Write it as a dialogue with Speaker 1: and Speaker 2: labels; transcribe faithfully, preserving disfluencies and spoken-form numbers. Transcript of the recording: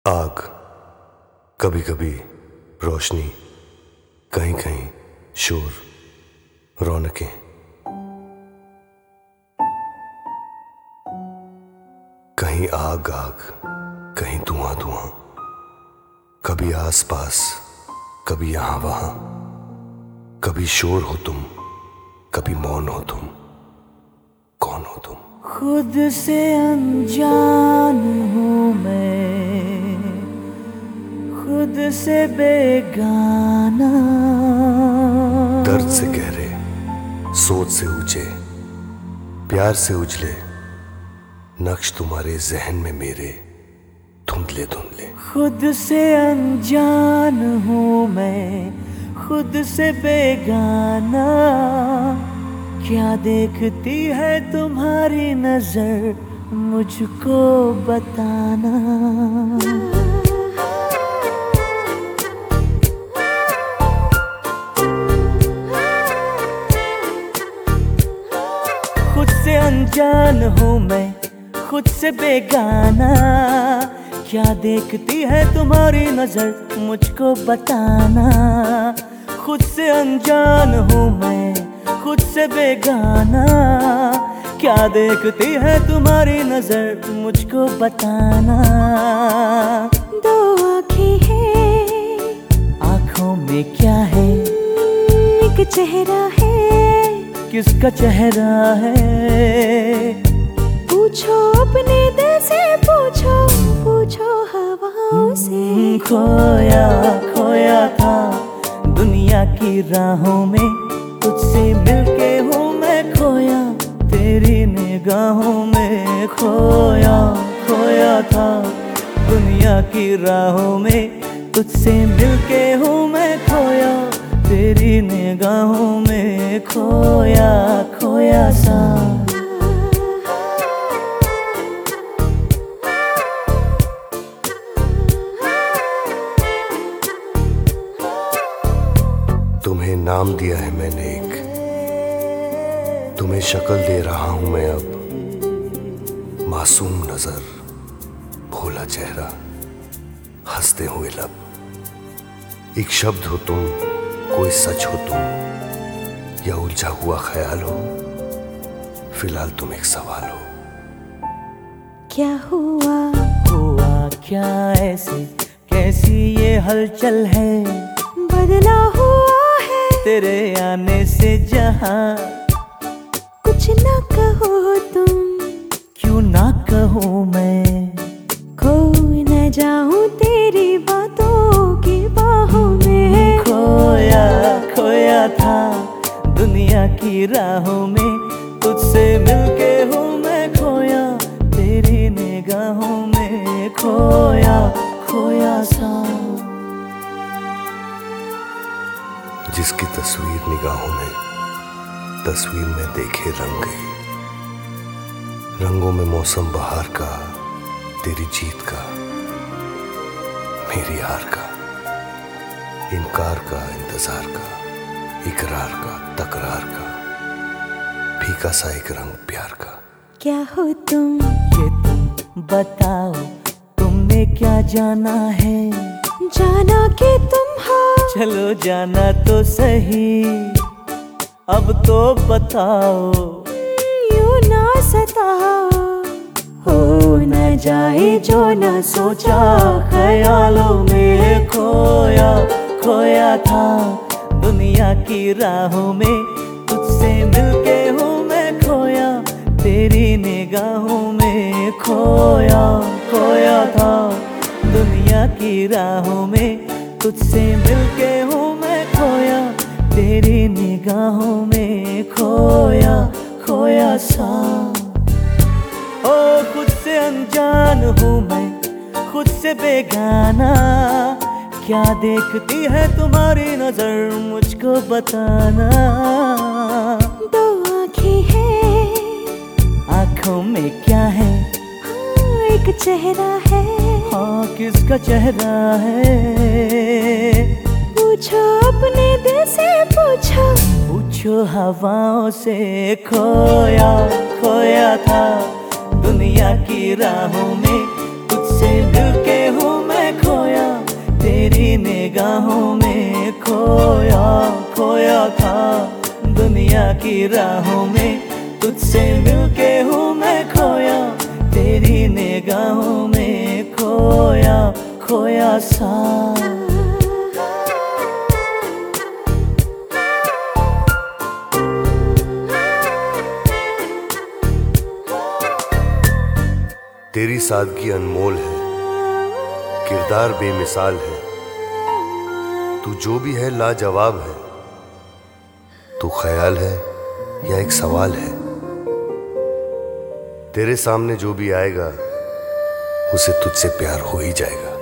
Speaker 1: आग, कभी कभी रोशनी, कहीं कहीं शोर, रौनकें। कहीं आग आग, कहीं धुआं धुआं, कभी आस पास, कभी यहां वहां। कभी शोर हो तुम, कभी मौन हो तुम। कौन हो तुम?
Speaker 2: खुद से अनजान हूँ मैं, खुद से बेगाना।
Speaker 1: दर्द से गहरे, सोच से ऊंचे, प्यार से उजले नक्श तुम्हारे जहन में मेरे धुंधले धुंधले।
Speaker 2: खुद से अनजान हूँ मैं, खुद से बेगाना। क्या देखती है तुम्हारी नजर, मुझको बताना। खुद से अनजान हूँ मैं, खुद से बेगाना। क्या देखती है तुम्हारी नजर, मुझको बताना। खुद से अनजान हूँ मैं, खुद से बेगाना। क्या देखती है तुम्हारी नजर, मुझको बताना।
Speaker 3: दो आँखें हैं,
Speaker 2: आँखों में क्या है?
Speaker 3: एक चेहरा है,
Speaker 2: किसका चेहरा है?
Speaker 3: पूछो अपने दिल से, पूछो पूछो हवाओं से।
Speaker 2: खोया खोया था दुनिया की राहों में, तुझसे मिलके हूँ मैं खोया तेरी निगाहों में। खोया खोया था दुनिया की राहों में, तुझसे मिलके हूँ मैं खोया तेरी निगाहों में। खोया खोया सा।
Speaker 1: तुम्हें नाम दिया है मैंने एक, तुम्हें शक्ल दे रहा हूं मैं अब। मासूम नजर, भोला चेहरा, हंसते हुए लब। एक शब्द हो तुम, कोई सच हो तुम, या उलझा हुआ ख्याल हो। फिलहाल तुम एक सवाल हो।
Speaker 3: क्या हुआ
Speaker 2: हुआ क्या ऐसे, कैसी ये हलचल है?
Speaker 3: बदला हुआ है
Speaker 2: तेरे आने से जहां।
Speaker 3: कुछ ना कहो तुम,
Speaker 2: क्यों ना कहूँ मैं?
Speaker 3: खो न जाऊं तेरी बातों की बाहों में।
Speaker 2: खोया खोया था दुनिया की राहों में, तुझसे मिलके हूँ मैं खोया तेरी निगाहों में। खोया खोया सा।
Speaker 1: जिसकी तस्वीर निगाहों में, तस्वीर में देखे रंग गई। रंगों में मौसम बहार का, तेरी जीत का, मेरी हार का। इनकार का, इंतजार का, इकरार का, तकरार का, फीका सा एक रंग प्यार का।
Speaker 3: क्या हो तुम,
Speaker 2: ये तुम बताओ, तुमने क्या जाना है?
Speaker 3: जाना कि तुम हो,
Speaker 2: चलो जाना तो सही, अब तो बताओ।
Speaker 3: यूं ना सताओ, हो न जाए जो न सोचा ख्यालों में।
Speaker 2: खोया खोया था दुनिया की राहों में, तुझसे मिलके हूँ मैं खोया तेरी निगाहों में। खोया खोया था दुनिया की राहों में, तुझसे मिलके हूँ मैं खोया तेरी निगाहों में। खोया खोया सा। ओ खुद से अनजान हूँ मैं, खुद से बेगाना। क्या देखती है तुम्हारी नजर, मुझको बताना।
Speaker 3: दो आँखें हैं,
Speaker 2: आँखों में क्या है?
Speaker 3: हाँ, एक चेहरा है,
Speaker 2: हाँ किसका चेहरा है?
Speaker 3: पूछो अपने दिल से, पूछो
Speaker 2: पूछो हवाओं से। खोया खोया था दुनिया की राहों में, तुझसे मिलके हूँ मैं दुनिया की राहों में तुझसे मिलके हूँ मैं खोया, तेरी निगाहों में खोया खोया सा।
Speaker 1: तेरी सादगी अनमोल है, किरदार बेमिसाल है, तू जो भी है लाजवाब है। तू ख्याल है या एक सवाल है, तेरे सामने जो भी आएगा उसे तुझसे प्यार हो ही जाएगा।